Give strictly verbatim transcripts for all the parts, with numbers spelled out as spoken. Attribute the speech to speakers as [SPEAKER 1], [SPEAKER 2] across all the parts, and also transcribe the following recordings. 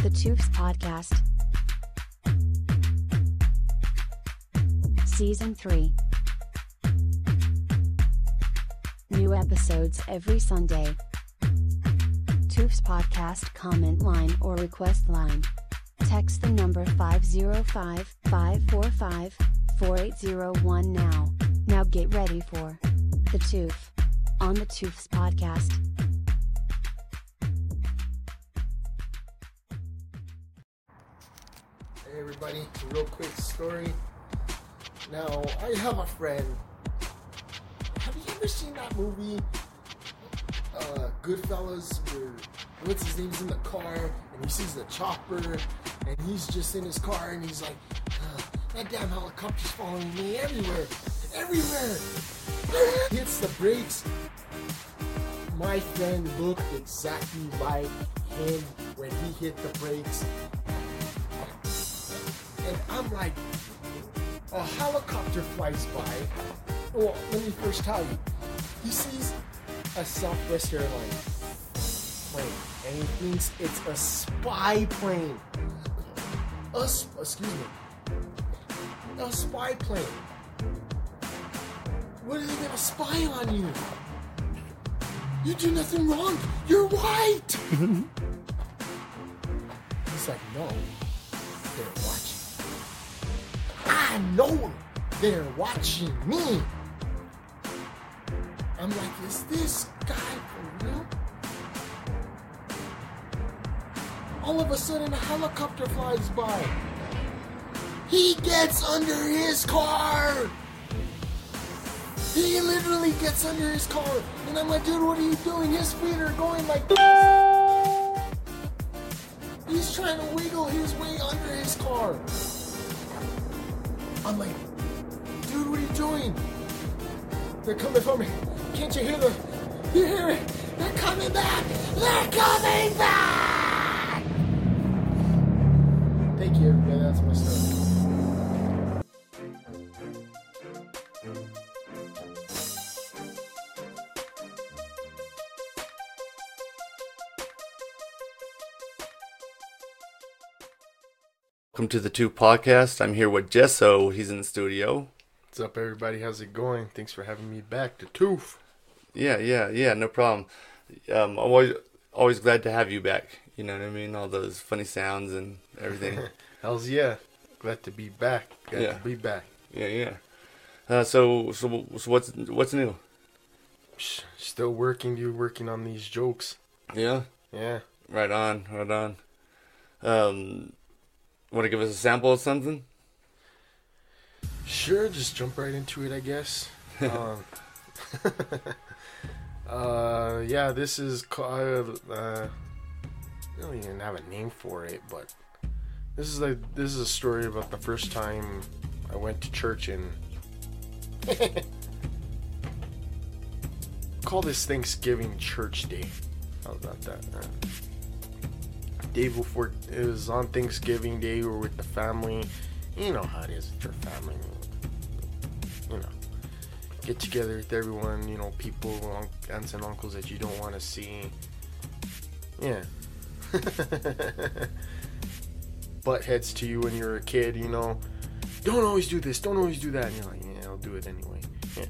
[SPEAKER 1] The Toofs Podcast. Season three. New episodes every Sunday. Toofs Podcast comment line or request line. Text the number five zero five, five four five, four eight zero one now. Now get ready for The Toof on The Toofs Podcast.
[SPEAKER 2] Hey everybody, a real quick story. Now, I have a friend. Have you ever seen that movie, uh, Goodfellas, where, what's his name's in the car, and he sees the chopper, and he's just in his car, and he's like, uh, that damn helicopter's following me everywhere, everywhere. Hits the brakes. My friend looked exactly like him when he hit the brakes. And I'm like, a helicopter flies by. Well, let me first tell you. He sees a Southwest Airlines plane, and he thinks it's a spy plane. A, excuse me. A spy plane. What is he gonna spy on you? You do nothing wrong. You're white. He's like, no, they're watching. I know they're watching me. I'm like, is this guy for real? All of a sudden, a helicopter flies by. He gets under his car. He literally gets under his car. And I'm like, dude, what are you doing? His feet are going like this. He's trying to wiggle his way under his car. I'm like, dude, what are you doing? They're coming for me. Can't you hear them? You hear it? They're coming back. They're coming back. Thank you, everybody. That's my story.
[SPEAKER 3] Welcome to the Toof Podcast. I'm here with Jesso. He's in the studio.
[SPEAKER 2] What's up, everybody? How's it going? Thanks for having me back to Toof.
[SPEAKER 3] Yeah, yeah, yeah, no problem. Um, I'm always, always glad to have you back. You know what I mean? All those funny sounds and everything.
[SPEAKER 2] Hells yeah. Glad to be back. Glad
[SPEAKER 3] yeah.
[SPEAKER 2] to be back.
[SPEAKER 3] Yeah, yeah. Uh, so, so, so what's what's new?
[SPEAKER 2] Still working, dude. Working on these jokes.
[SPEAKER 3] Yeah?
[SPEAKER 2] Yeah.
[SPEAKER 3] Right on, right on. Um... Want to give us a sample of something?
[SPEAKER 2] Sure, just jump right into it, I guess. um, uh, yeah, this is called. Uh, I don't even have a name for it, but this is like this is a story about the first time I went to church and call this Thanksgiving Church Day. How about that? Uh, Day before, it was on Thanksgiving Day. We were with the family. You know how it is with your family. You know, get together with everyone. You know, people, aunts and uncles that you don't want to see. Yeah. Butt heads to you when you're a kid. You know, don't always do this. Don't always do that. And you're like, yeah, I'll do it anyway. Yeah.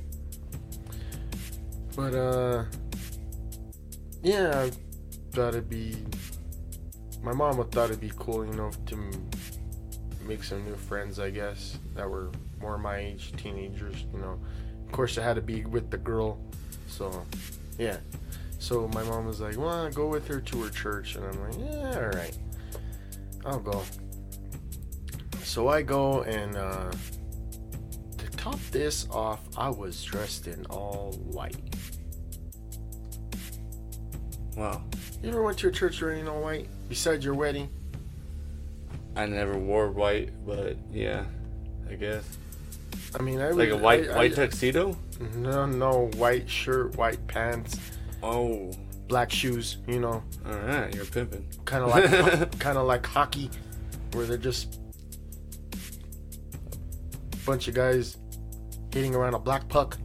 [SPEAKER 2] But uh, yeah, I thought it'd be. My mom thought it'd be cool, you know, to make some new friends, I guess, that were more my age, teenagers, you know. Of course, I had to be with the girl, so, yeah. So my mom was like, well, go with her to her church, and I'm like, yeah, all right, I'll go. So I go, and uh, to top this off, I was dressed in all white.
[SPEAKER 3] Wow.
[SPEAKER 2] You ever went to a church wearing all white? Besides your wedding?
[SPEAKER 3] I never wore white, but yeah, I guess.
[SPEAKER 2] I mean, I
[SPEAKER 3] like
[SPEAKER 2] would,
[SPEAKER 3] a white
[SPEAKER 2] I,
[SPEAKER 3] white
[SPEAKER 2] I,
[SPEAKER 3] tuxedo?
[SPEAKER 2] No, no, white shirt, white pants.
[SPEAKER 3] Oh.
[SPEAKER 2] Black shoes, you know.
[SPEAKER 3] All right, you're pimping.
[SPEAKER 2] Kind of like, kind of like hockey, where they're just a bunch of guys hitting around a black puck.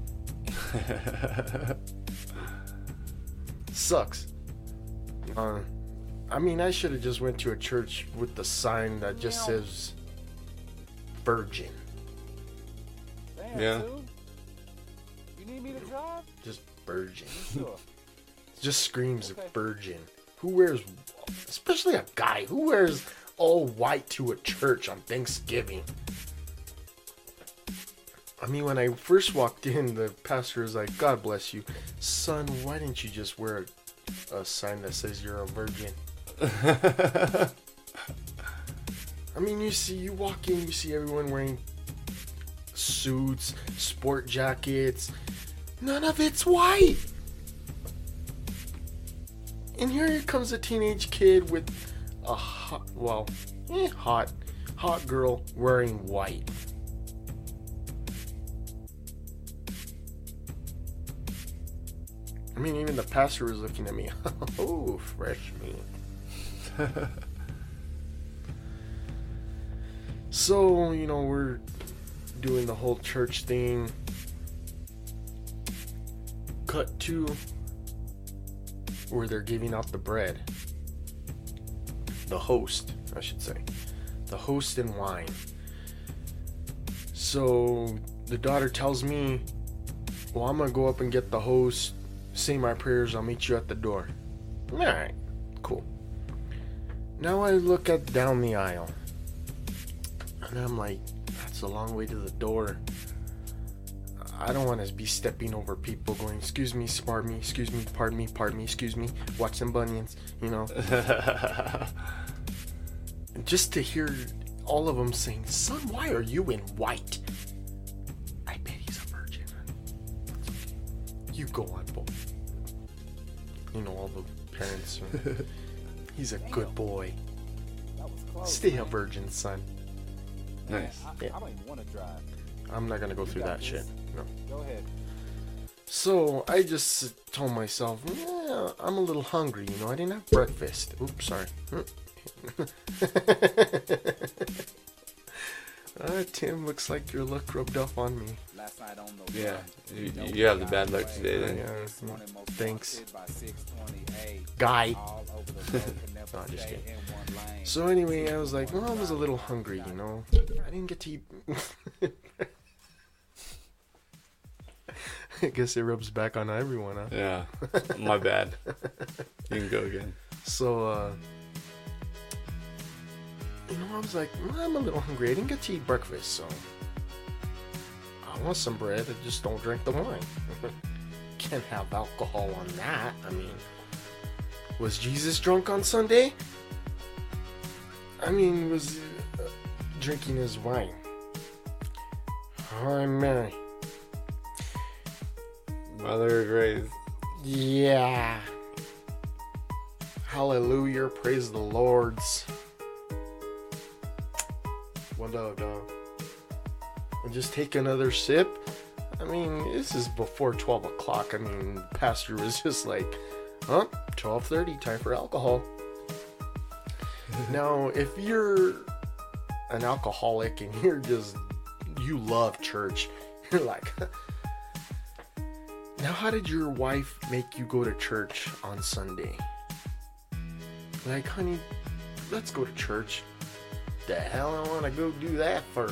[SPEAKER 2] Sucks. Uh, I mean, I should have just went to a church with the sign that just says virgin.
[SPEAKER 4] Damn,
[SPEAKER 3] Yeah.
[SPEAKER 4] dude. You need me to drive?
[SPEAKER 2] Just virgin.
[SPEAKER 4] Sure.
[SPEAKER 2] Just screams
[SPEAKER 4] Okay.
[SPEAKER 2] virgin. Who wears, especially a guy, who wears all white to a church on Thanksgiving? I mean, when I first walked in, the pastor was like, God bless you. Son, why didn't you just wear a, a sign that says you're a virgin? I mean, you see, you walk in, you see everyone wearing suits, sport jackets. None of it's white. And here comes a teenage kid with a hot, well, eh, hot, hot girl wearing white. I mean, even the pastor was looking at me. Oh, fresh meat. So, you know, we're doing the whole church thing. Cut to where they're giving out the bread. The host, I should say. The host and wine. So the daughter tells me, well, I'm going to go up and get the host, say my prayers, I'll meet you at the door. Alright, cool. Now I look at down the aisle. And I'm like, that's a long way to the door. I don't want to be stepping over people going, excuse me, pardon me, excuse me, pardon me, pardon me, excuse me, watch them bunions, you know. Just to hear all of them saying, son, why are you in white? I bet he's a virgin. You go on, boy. You know, all the parents. Are, he's a good boy.
[SPEAKER 4] That was close.
[SPEAKER 2] Stay a virgin, son.
[SPEAKER 4] Man,
[SPEAKER 3] Nice.
[SPEAKER 4] I,
[SPEAKER 2] Yeah.
[SPEAKER 4] I don't even want to drive.
[SPEAKER 2] I'm not going to go through
[SPEAKER 4] got
[SPEAKER 2] that shit.
[SPEAKER 4] this.
[SPEAKER 2] No.
[SPEAKER 4] Go ahead.
[SPEAKER 2] So I just told myself, yeah, I'm a little hungry, you know. I didn't have breakfast. Oops, sorry. uh, Tim, looks like your luck rubbed off on me.
[SPEAKER 4] Last night on the
[SPEAKER 3] Yeah,
[SPEAKER 4] run,
[SPEAKER 3] you-
[SPEAKER 4] know
[SPEAKER 3] you have the
[SPEAKER 4] we
[SPEAKER 3] bad
[SPEAKER 4] got
[SPEAKER 3] luck today,
[SPEAKER 4] away.
[SPEAKER 3] then.
[SPEAKER 2] Yeah,
[SPEAKER 4] This morning, most
[SPEAKER 2] thanks.
[SPEAKER 4] wanted by six twenty-eight.
[SPEAKER 2] Guy.
[SPEAKER 4] All over the road, could never
[SPEAKER 2] No, I'm just
[SPEAKER 4] stay
[SPEAKER 2] kidding.
[SPEAKER 4] in one lane.
[SPEAKER 2] So anyway, I was like, well, I was a little hungry, you know. I didn't get to eat. I guess it rubs back on everyone, huh?
[SPEAKER 3] Yeah, my bad. You can go again.
[SPEAKER 2] So, uh, you know, I was like, well, I'm a little hungry. I didn't get to eat breakfast, so I want some bread. I just don't drink the wine. Can't have alcohol on that. I mean, was Jesus drunk on Sunday? I mean, was he, uh, drinking his wine? Hi, Mary.
[SPEAKER 3] Mother of grace.
[SPEAKER 2] Yeah. Hallelujah. Praise the Lords. One dog, dog. And just take another sip. I mean, this is before twelve o'clock. I mean, Pastor was just like, huh? twelve thirty, time for alcohol. Now, if you're an alcoholic and you're just, you love church, you're like, now how did your wife make you go to church on Sunday? Like, honey, let's go to church. The hell I want to go do that for?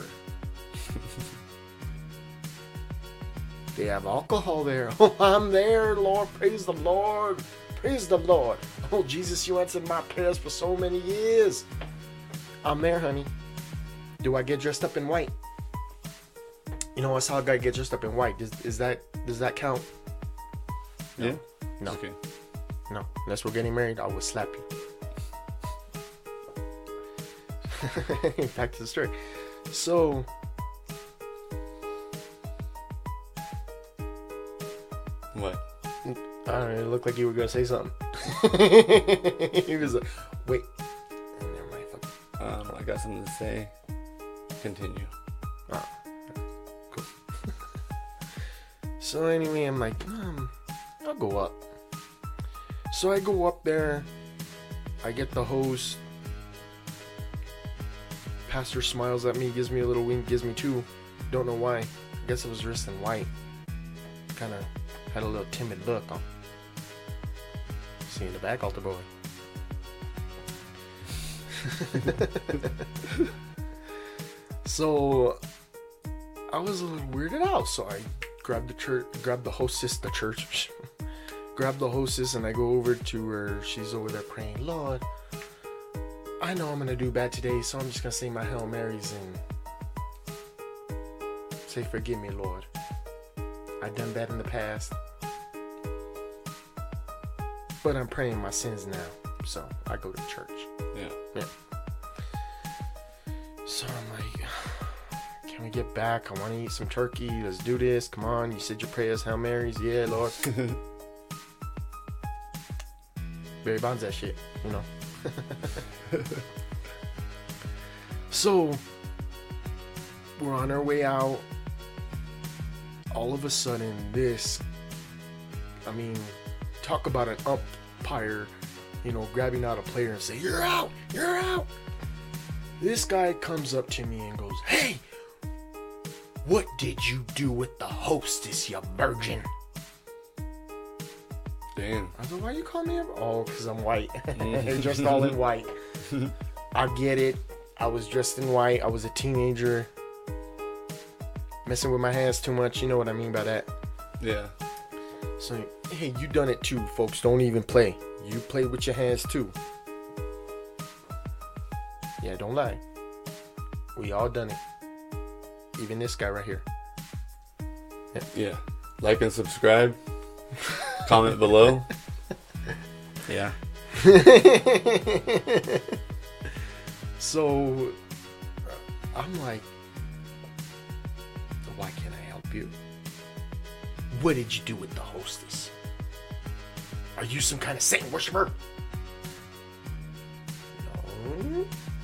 [SPEAKER 2] They have alcohol there. Oh, I'm there, Lord. Praise the Lord. Praise the Lord. Oh, Jesus, you answered my prayers for so many years. I'm there, honey. Do I get dressed up in white? You know, I saw a guy get dressed up in white. Is, is that does that count?
[SPEAKER 3] Yeah.
[SPEAKER 2] No.
[SPEAKER 3] Okay.
[SPEAKER 2] No. Unless we're getting married, I will slap you. Back to the story. So,
[SPEAKER 3] What?
[SPEAKER 2] I don't know, it looked like you were going to say something. He was like, wait. Never mind. Fuck.
[SPEAKER 3] Um, I got something to say. Continue.
[SPEAKER 2] Oh, cool. So anyway, I'm like, um, I'll go up. So I go up there. I get the host. Pastor smiles at me, gives me a little wink, gives me two. Don't know why. I guess it was dressed in white. Kind of had a little timid look on. See in the back, altar boy. So I was a little weirded out. So I grabbed the church, grabbed the hostess, the church, grabbed the hostess, and I go over to her. She's over there praying, Lord, I know I'm gonna do bad today, so I'm just gonna say my Hail Marys and say, forgive me, Lord. I've done bad in the past, but I'm praying my sins now. So I go to church.
[SPEAKER 3] Yeah.
[SPEAKER 2] Yeah. So I'm like, can we get back? I want to eat some turkey. Let's do this. Come on. You said your prayers, Hail Marys. Yeah, Lord. Barry Bonds that shit, you know. So we're on our way out. All of a sudden, this, I mean, talk about an umpire, you know, grabbing out a player and say, you're out, you're out. This guy comes up to me and goes, hey, what did you do with the hostess, you virgin?
[SPEAKER 3] Damn.
[SPEAKER 2] I was like, why you call me a... Oh, because I'm white. Dressed all in white. I get it. I was dressed in white. I was a teenager. Messing with my hands too much. You know what I mean by that.
[SPEAKER 3] Yeah.
[SPEAKER 2] So, hey, you done it too, folks. Don't even play. You play with your hands too. Yeah, don't lie. We all done it. Even this guy right here.
[SPEAKER 3] Yeah. Yeah. Like and subscribe. Comment below. Yeah.
[SPEAKER 2] So, I'm like, why can't I help you? What did you do with the hostess? Are you some kind of Satan worshiper? No.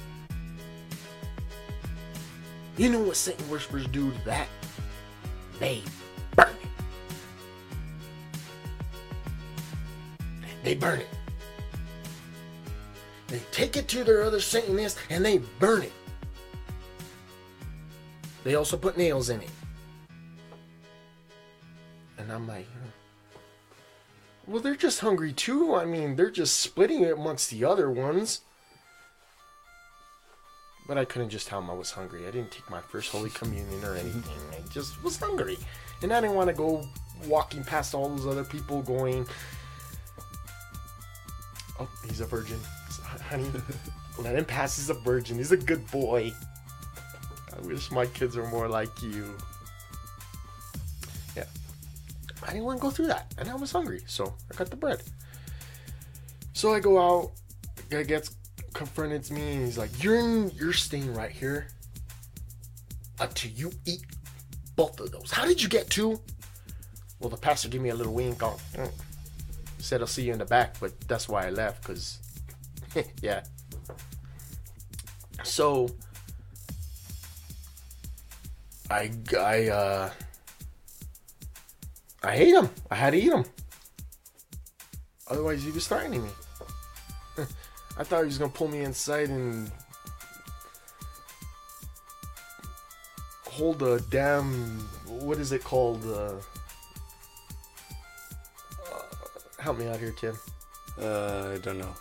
[SPEAKER 2] You know what Satan worshipers do to that? They burn it. They burn it. They take it to their other Satanists and they burn it. They also put nails in it. And I'm like, well, they're just hungry too. I mean, they're just splitting it amongst the other ones. But I couldn't just tell them I was hungry. I didn't take my first Holy Communion or anything. I just was hungry. And I didn't want to go walking past all those other people going, oh, he's a virgin. Honey, let him pass. He's a virgin. He's a good boy. I wish my kids were more like you. Yeah. I didn't want to go through that. And I was hungry. So I got the bread. So I go out. The guy gets confronted me and he's like, You're in, you're staying right here until you eat both of those. How did you get two? Well, the pastor gave me a little wink on. Mm. Said I'll see you in the back, but that's why I left, because yeah. So I I uh I hate him. I had to eat him. Otherwise he was threatening me. I thought he was gonna pull me inside and hold a damn, what is it called? Uh, uh, help me out here, Tim.
[SPEAKER 3] Uh, I don't know.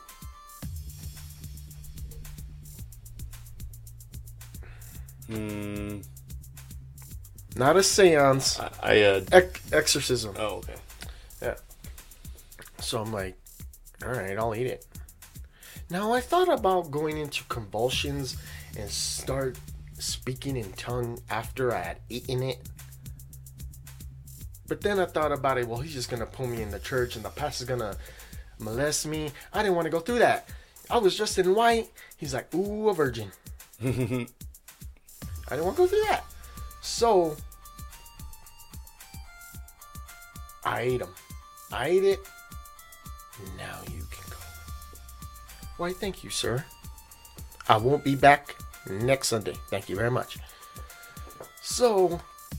[SPEAKER 3] Hmm.
[SPEAKER 2] Not a seance.
[SPEAKER 3] I, I uh.
[SPEAKER 2] Ec- exorcism.
[SPEAKER 3] Oh, okay.
[SPEAKER 2] Yeah. So I'm like, all right, I'll eat it. Now I thought about going into convulsions and start speaking in tongue after I had eaten it. But then I thought about it, well, he's just going to pull me in the church and the pastor's going to molest me. I didn't want to go through that. I was dressed in white. He's like, ooh, a virgin. I didn't want to go through that. So I ate them. I ate it. Now you can go. Why, thank you, sir. I won't be back next Sunday. Thank you very much. So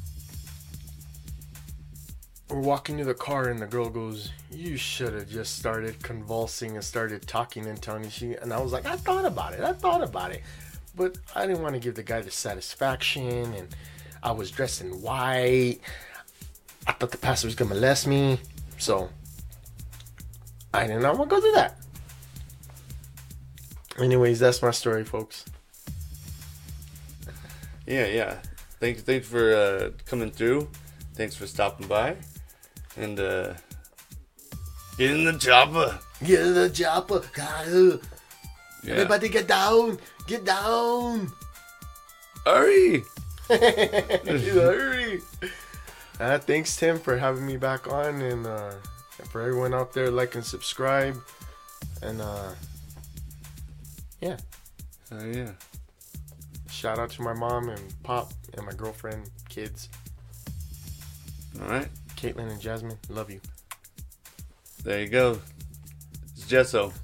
[SPEAKER 2] we're walking to the car and the girl goes, you should have just started convulsing and started talking in tongues. She, and I was like, I thought about it. I thought about it. But I didn't want to give the guy the satisfaction. And I was dressed in white. I thought the pastor was going to molest me. So I did not want to go through that. Anyways, that's my story, folks.
[SPEAKER 3] Yeah, yeah. Thanks, thanks for uh, coming through. Thanks for stopping by. And uh, get in the chopper.
[SPEAKER 2] Get in the chopper.
[SPEAKER 3] Yeah.
[SPEAKER 2] Everybody get down. Get down.
[SPEAKER 3] Hurry.
[SPEAKER 2] Hurry. Uh, thanks, Tim, for having me back on. And uh, for everyone out there, like and subscribe. And uh, yeah.
[SPEAKER 3] Oh, yeah.
[SPEAKER 2] Shout out to my mom and pop and my girlfriend, kids.
[SPEAKER 3] All right.
[SPEAKER 2] Caitlin and Jasmine, love you.
[SPEAKER 3] There you go. It's Jesso.